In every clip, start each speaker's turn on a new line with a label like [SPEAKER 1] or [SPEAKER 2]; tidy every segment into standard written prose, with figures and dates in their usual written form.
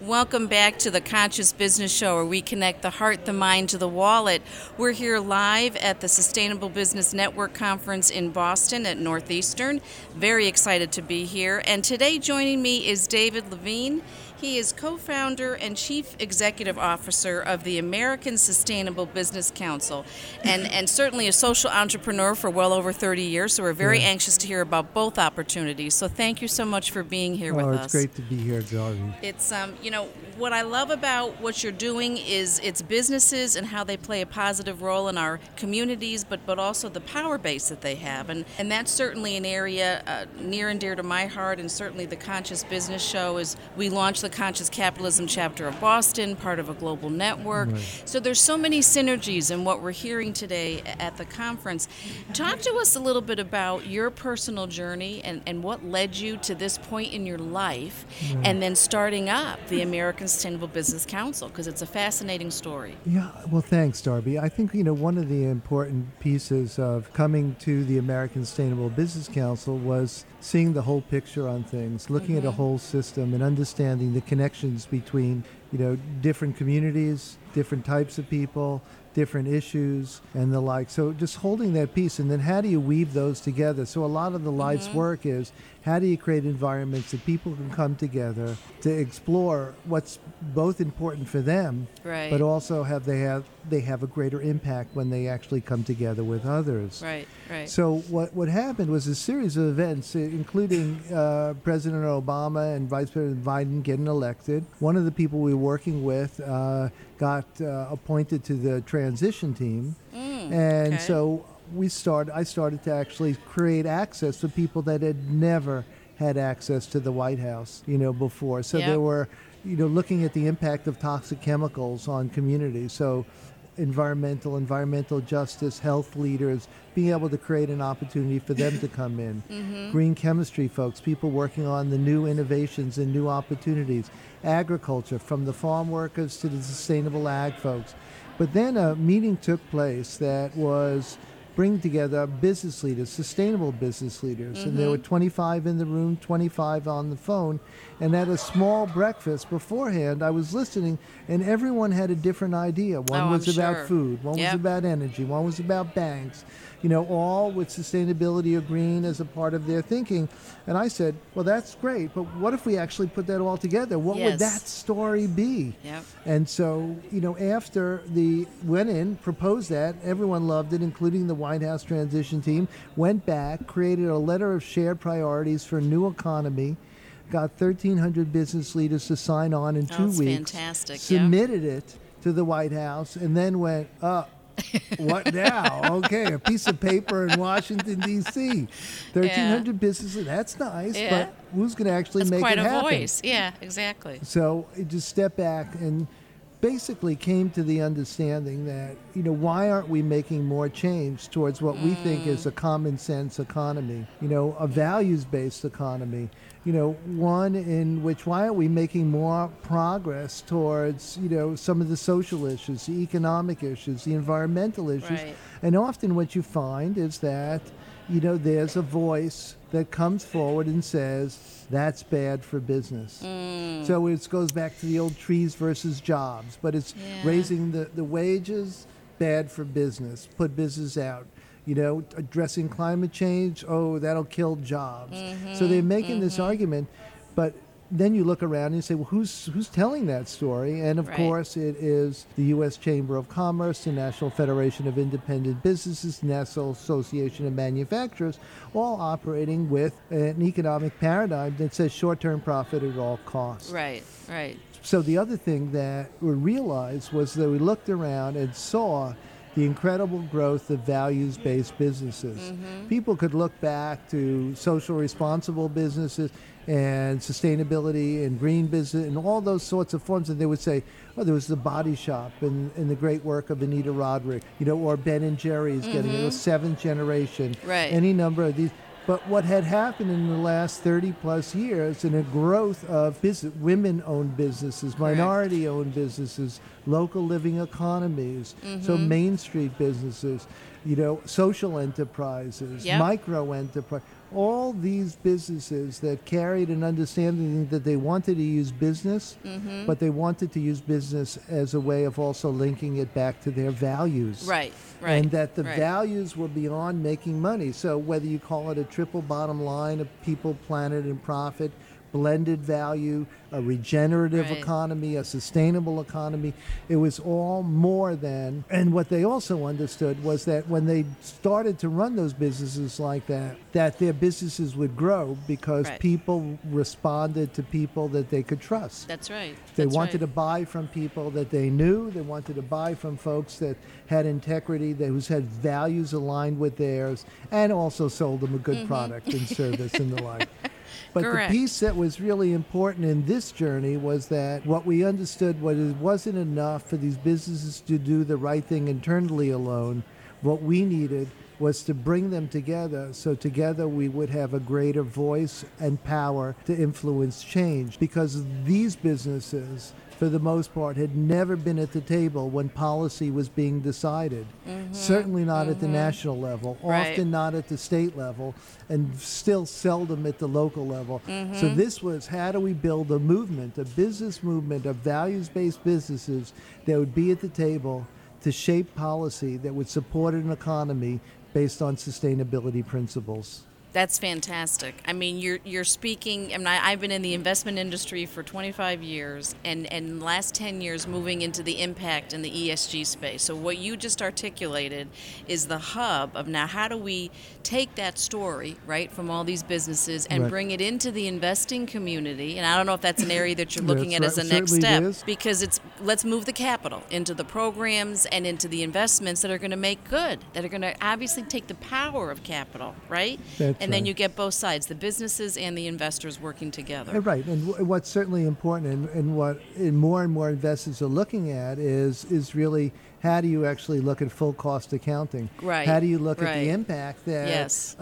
[SPEAKER 1] Welcome back to the Conscious Business Show, where we connect the heart, the mind to the wallet. We're here live at the Sustainable Business Network Conference in Boston at Northeastern. Very excited to be here. And today joining me is David Levine. He is co-founder and chief executive officer of the American Sustainable Business Council, and certainly a social entrepreneur for well over 30 years. So we're very anxious to hear about both opportunities. So thank you so much for being here with us.
[SPEAKER 2] It's great to be here, Darby.
[SPEAKER 1] It's, what I love about what you're doing is it's businesses and how they play a positive role in our communities, but also the power base that they have. And that's certainly an area near and dear to my heart, and certainly the Conscious Business Show is we launched the Conscious Capitalism chapter of Boston, part of a global network.
[SPEAKER 2] Right.
[SPEAKER 1] So there's so many synergies in what we're hearing today at the conference. Talk to us a little bit about your personal journey and what led you to this point in your life, and then starting up the American Sustainable Business Council, because it's a fascinating story.
[SPEAKER 2] Yeah, well, thanks, Darby. I think, one of the important pieces of coming to the American Sustainable Business Council was seeing the whole picture on things, looking at a whole system and understanding the connections between, different communities, different types of people, different issues and the like. So just holding that piece, and then how do you weave those together? So a lot of the life's work is how do you create environments that people can come together to explore what's both important for them,
[SPEAKER 1] Right.
[SPEAKER 2] but also they have a greater impact when they actually come together with others.
[SPEAKER 1] Right.
[SPEAKER 2] So what happened was a series of events, including President Obama and Vice President Biden getting elected. One of the people we were working with got appointed to the transition team, and so I started to actually create access to people that had never had access to the White House, before. So they were, looking at the impact of toxic chemicals on communities. So environmental justice, health leaders, being able to create an opportunity for them to come in. Green chemistry folks, people working on the new innovations and new opportunities. Agriculture, from the farm workers to the sustainable ag folks. But then a meeting took place that was bring together business leaders, sustainable business leaders. And there were 25 in the room, 25 on the phone. And at a small breakfast beforehand, I was listening, and everyone had a different idea. One was about food, one was about energy, one was about banks, all with sustainability or green as a part of their thinking. And I said, well, that's great, but what if we actually put that all together? What would that story be?
[SPEAKER 1] Yep.
[SPEAKER 2] And so, after went in, proposed that, everyone loved it, including the White House transition team, went back, created a letter of shared priorities for a new economy, got 1,300 business leaders to sign on in 2 weeks,
[SPEAKER 1] fantastic.
[SPEAKER 2] submitted it to the White House, and then went, what now? Okay, a piece of paper in Washington, D.C. 1,300 business leaders, that's nice, but who's going to actually make it happen?
[SPEAKER 1] That's quite a voice. Yeah, exactly.
[SPEAKER 2] So it just stepped back and basically came to the understanding that, why aren't we making more change towards what we think is a common sense economy, a values-based economy, one in which why aren't we making more progress towards, some of the social issues, the economic issues, the environmental issues.
[SPEAKER 1] Right.
[SPEAKER 2] And often what you find is that, there's a voice that comes forward and says, that's bad for business. So it goes back to the old trees versus jobs, but it's raising the wages, bad for business, put business out. Addressing climate change, that'll kill jobs. So they're making this argument, but then you look around and you say, well, who's telling that story? And of course, it is the U.S. Chamber of Commerce, the National Federation of Independent Businesses, the National Association of Manufacturers, all operating with an economic paradigm that says short-term profit at all costs.
[SPEAKER 1] Right.
[SPEAKER 2] So the other thing that we realized was that we looked around and saw the incredible growth of values-based businesses. People could look back to social responsible businesses and sustainability and green business and all those sorts of forms, and they would say, there was the Body Shop and the great work of Anita Roderick, or Ben & Jerry's getting it, seventh generation, any number of these. But what had happened in the last 30 plus years in a growth of women-owned businesses, minority-owned businesses, local living economies, so Main Street businesses, social enterprises, micro enterprise, all these businesses that carried an understanding that they wanted to use business, but they wanted to use business as a way of also linking it back to their values.
[SPEAKER 1] Right.
[SPEAKER 2] And that the
[SPEAKER 1] right.
[SPEAKER 2] values were beyond making money. So whether you call it a triple bottom line of people, planet, and profit, blended value, a regenerative
[SPEAKER 1] Right.
[SPEAKER 2] economy, a sustainable economy. It was all more than, and what they also understood was that when they started to run those businesses like that their businesses would grow because
[SPEAKER 1] Right.
[SPEAKER 2] people responded to people that they could trust.
[SPEAKER 1] That's right.
[SPEAKER 2] They
[SPEAKER 1] That's
[SPEAKER 2] wanted to
[SPEAKER 1] right.
[SPEAKER 2] buy from people that they knew. They wanted to buy from folks that had integrity, that who had values aligned with theirs, and also sold them a good product and service and the like. But
[SPEAKER 1] Correct.
[SPEAKER 2] the piece that was really important in this journey was that what we understood was it wasn't enough for these businesses to do the right thing internally alone. What we needed was to bring them together so together we would have a greater voice and power to influence change, because these businesses, for the most part, had never been at the table when policy was being decided. Certainly not at the national level,
[SPEAKER 1] Right.
[SPEAKER 2] often not at the state level, and still seldom at the local level. So this was, how do we build a movement, a business movement of values-based businesses that would be at the table to shape policy that would support an economy based on sustainability principles.
[SPEAKER 1] That's fantastic. I mean, you're speaking. I mean, I've been in the investment industry for 25 years, and in the last 10 years, moving into the impact and the ESG space. So what you just articulated is the hub of now. How do we take that story, right, from all these businesses and
[SPEAKER 2] Right.
[SPEAKER 1] bring it into the investing community? And I don't know if that's an area that you're looking at
[SPEAKER 2] That's
[SPEAKER 1] as a
[SPEAKER 2] right.
[SPEAKER 1] next
[SPEAKER 2] Certainly
[SPEAKER 1] step,
[SPEAKER 2] is.
[SPEAKER 1] because it's let's move the capital into the programs and into the investments that are going to make good, that are going to obviously take the power of capital, right?
[SPEAKER 2] That's
[SPEAKER 1] And then
[SPEAKER 2] right.
[SPEAKER 1] you get both sides, the businesses and the investors working together.
[SPEAKER 2] Right, and what's certainly important, and what more and more investors are looking at is really how do you actually look at full cost accounting?
[SPEAKER 1] Right,
[SPEAKER 2] How do you look at
[SPEAKER 1] right.
[SPEAKER 2] the impact that
[SPEAKER 1] Yes.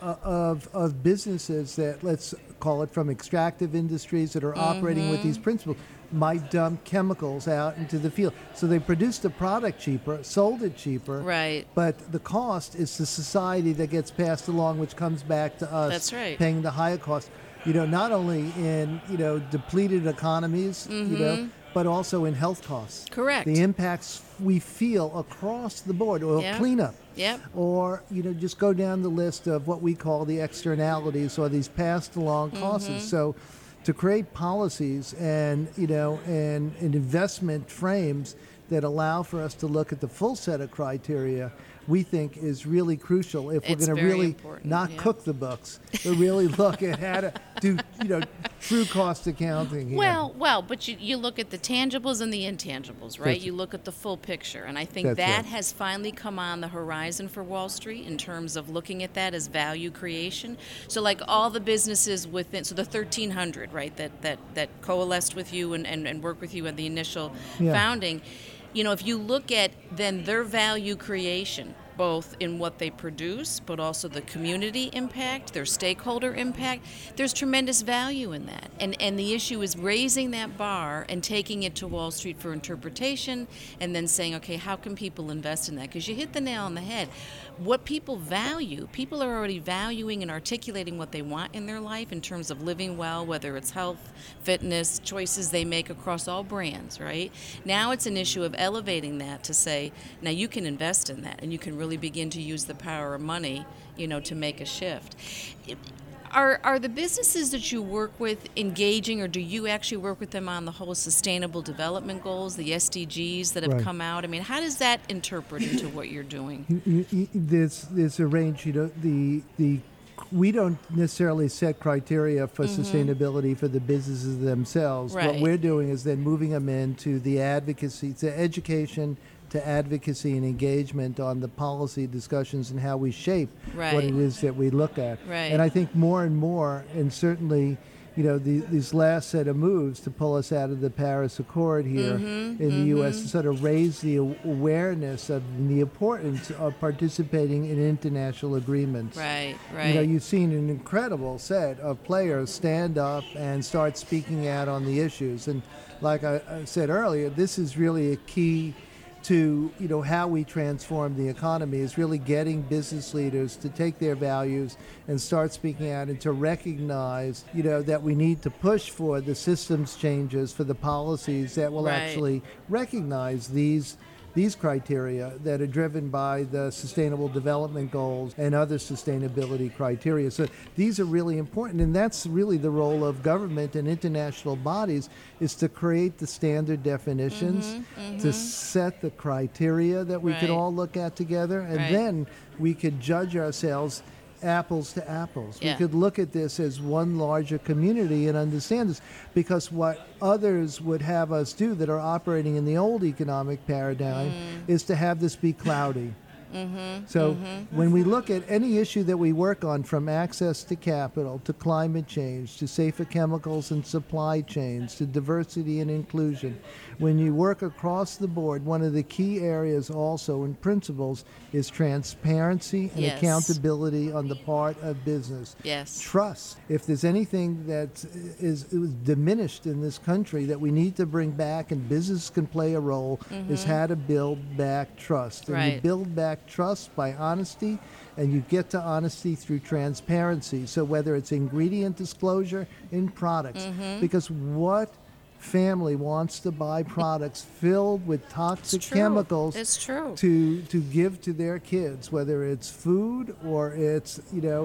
[SPEAKER 2] of businesses that, let's call it, from extractive industries that are operating with these principles, might dump chemicals out into the field. So they produced a product cheaper, sold it cheaper,
[SPEAKER 1] Right.
[SPEAKER 2] but the cost is the society that gets passed along, which comes back to us
[SPEAKER 1] That's right.
[SPEAKER 2] paying the higher cost. Not only in, depleted economies, but also in health costs.
[SPEAKER 1] Correct.
[SPEAKER 2] The impacts we feel across the board, or
[SPEAKER 1] Yeah.
[SPEAKER 2] cleanup.
[SPEAKER 1] Yep.
[SPEAKER 2] Or, just go down the list of what we call the externalities, or these passed along costs. So to create policies and, and investment frames that allow for us to look at the full set of criteria, we think is really crucial if we're
[SPEAKER 1] It's
[SPEAKER 2] going to
[SPEAKER 1] very
[SPEAKER 2] really
[SPEAKER 1] important,
[SPEAKER 2] not
[SPEAKER 1] yeah.
[SPEAKER 2] cook the books, but really look at how to do, true cost accounting here.
[SPEAKER 1] Well, but you look at the tangibles and the intangibles, right?
[SPEAKER 2] That's-
[SPEAKER 1] You look at the full picture, and I think
[SPEAKER 2] That's
[SPEAKER 1] that
[SPEAKER 2] right.
[SPEAKER 1] has finally come on the horizon for Wall Street in terms of looking at that as value creation. So, like all the businesses within, so the 1,300, right, that coalesced with you and worked with you at the initial
[SPEAKER 2] Yeah.
[SPEAKER 1] founding. If you look at then their value creation, both in what they produce, but also the community impact, their stakeholder impact, there's tremendous value in that. And the issue is raising that bar and taking it to Wall Street for interpretation, and then saying, okay, how can people invest in that? Because you hit the nail on the head. What people value, people are already valuing and articulating what they want in their life in terms of living well, whether it's health, fitness, choices they make across all brands, right? Now it's an issue of elevating that to say, now you can invest in that and you can really begin to use the power of money, to make a shift. Are the businesses that you work with engaging, or do you actually work with them on the whole sustainable development goals, the SDGs that have
[SPEAKER 2] Right.
[SPEAKER 1] come out? I mean, how does that interpret into what you're doing?
[SPEAKER 2] There's a range. We don't necessarily set criteria for sustainability for the businesses themselves. What
[SPEAKER 1] Right.
[SPEAKER 2] we're doing is then moving them into the advocacy, to education, to advocacy and engagement on the policy discussions and how we shape what
[SPEAKER 1] Right.
[SPEAKER 2] it is that we look at.
[SPEAKER 1] Right.
[SPEAKER 2] And I think more and more, and certainly, these last set of moves to pull us out of the Paris Accord here in the U.S. to sort of raise the awareness of the importance of participating in international agreements.
[SPEAKER 1] Right, right.
[SPEAKER 2] You've seen an incredible set of players stand up and start speaking out on the issues. And like I said earlier, this is really a key to how we transform the economy is really getting business leaders to take their values and start speaking out and to recognize that we need to push for the systems changes, for the policies that will actually recognize these criteria that are driven by the Sustainable Development Goals and other sustainability criteria. So these are really important, and that's really the role of government and international bodies, is to create the standard definitions, to set the criteria that we can all look at together, and then we could judge ourselves apples to apples. We could look at this as one larger community and understand this, because what others would have us do that are operating in the old economic paradigm is to have this be cloudy. When we look at any issue that we work on, from access to capital, to climate change, to safer chemicals and supply chains, to diversity and inclusion, when you work across the board, one of the key areas also in principles is transparency and accountability on the part of business. Trust. If there's anything that is diminished in this country that we need to bring back and business can play a role, is how to build back trust. And you build back trust by honesty, and you get to honesty through transparency. So whether it's ingredient disclosure in products, because what family wants to buy products filled with toxic chemicals to give to their kids, whether it's food or it's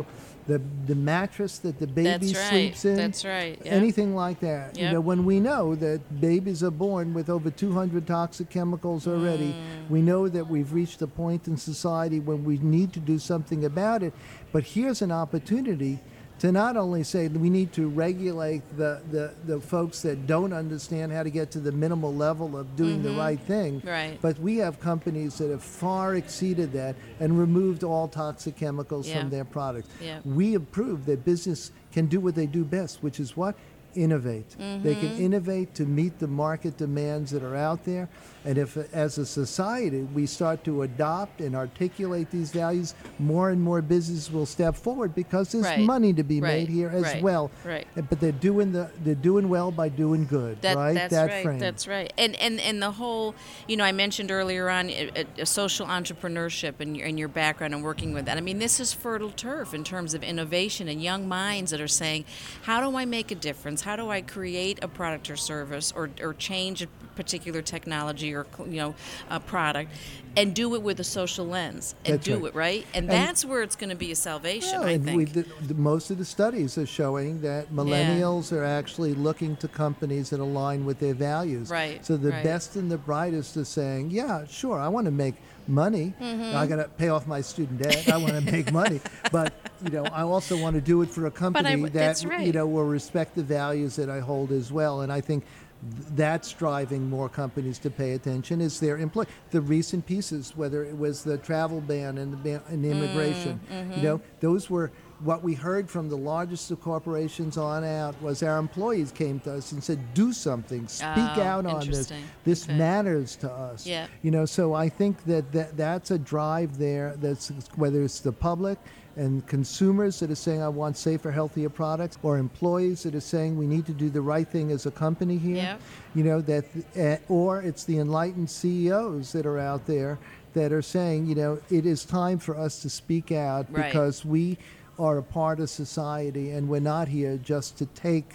[SPEAKER 2] the mattress that the baby sleeps in, anything like that. When we know that babies are born with over 200 toxic chemicals already, we know that we've reached a point in society when we need to do something about it. But here's an opportunity to not only say we need to regulate the folks that don't understand how to get to the minimal level of doing the right thing, but we have companies that have far exceeded that and removed all toxic chemicals from their products. We have proved that business can do what they do best, which is what? Innovate. They can innovate to meet the market demands that are out there. And if, as a society, we start to adopt and articulate these values, more and more businesses will step forward, because there's money to be made here as well. But they're doing well by doing good.
[SPEAKER 1] That's right. And the whole, I mentioned earlier on a social entrepreneurship and your background and working with that. I mean, this is fertile turf in terms of innovation and young minds that are saying, how do I make a difference? How do I create a product or service or change a particular technology or a product, and do it with a social lens, and it right, and that's where it's going to be a salvation. I think
[SPEAKER 2] most of the studies are showing that millennials are actually looking to companies that align with their values. So the best and the brightest are saying, yeah, sure, I want to make money. I got to pay off my student debt. I want to make money, but I also want to do it for a company that will respect the values that I hold as well. And I think that's driving more companies to pay attention, is their employee. The recent pieces, whether it was the travel ban and the immigration, those were what we heard from the largest of corporations on out. Was our employees came to us and said, do something, speak out on this. This matters to us. So I think that's a drive there. That's whether it's the public and consumers that are saying, I want safer, healthier products, or employees that are saying we need to do the right thing as a company here, or it's the enlightened CEOs that are out there that are saying, it is time for us to speak out, because we are a part of society and we're not here just to take.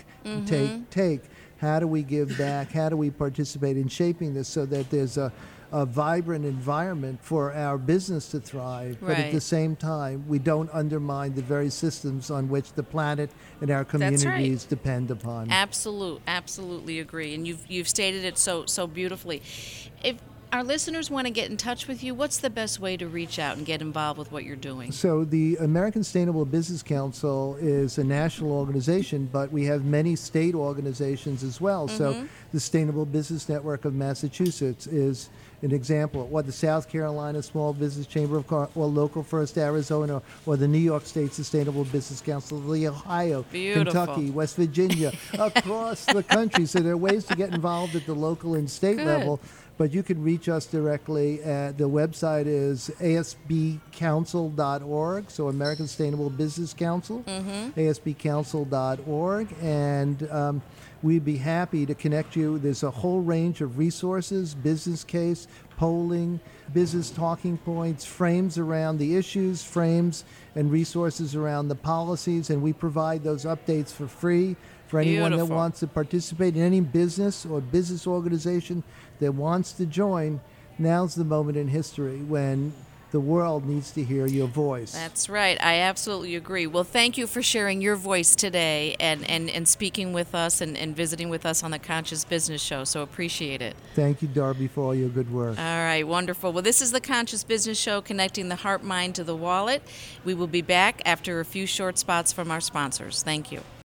[SPEAKER 2] How do we give back? How do we participate in shaping this so that there's a vibrant environment for our business to thrive, but at the same time, we don't undermine the very systems on which the planet and our communities depend upon.
[SPEAKER 1] Absolutely agree, and you've stated it so beautifully. If our listeners want to get in touch with you, what's the best way to reach out and get involved with what you're doing?
[SPEAKER 2] So the American Sustainable Business Council is a national organization, but we have many state organizations as well. So the Sustainable Business Network of Massachusetts is an example, or the South Carolina Small Business Chamber of Commerce, or Local First Arizona, or the New York State Sustainable Business Council, the Ohio, Kentucky, West Virginia, across the country. So there are ways to get involved at the local and state level. But you can reach us directly. The website is asbcouncil.org, so American Sustainable Business Council, asbcouncil.org, and we'd be happy to connect you. There's a whole range of resources, business case, polling, business talking points, frames around the issues, frames and resources around the policies, and we provide those updates for free for anyone that
[SPEAKER 1] Beautiful.
[SPEAKER 2] wants to participate in any business or business organization that wants to join. Now's the moment in history when the world needs to hear your voice.
[SPEAKER 1] That's right. I absolutely agree. Well, thank you for sharing your voice today and speaking with us and visiting with us on the Conscious Business Show. So appreciate it.
[SPEAKER 2] Thank you, Darby, for all your good work.
[SPEAKER 1] All right, wonderful. Well, this is the Conscious Business Show, connecting the heart, mind to the wallet. We will be back after a few short spots from our sponsors. Thank you.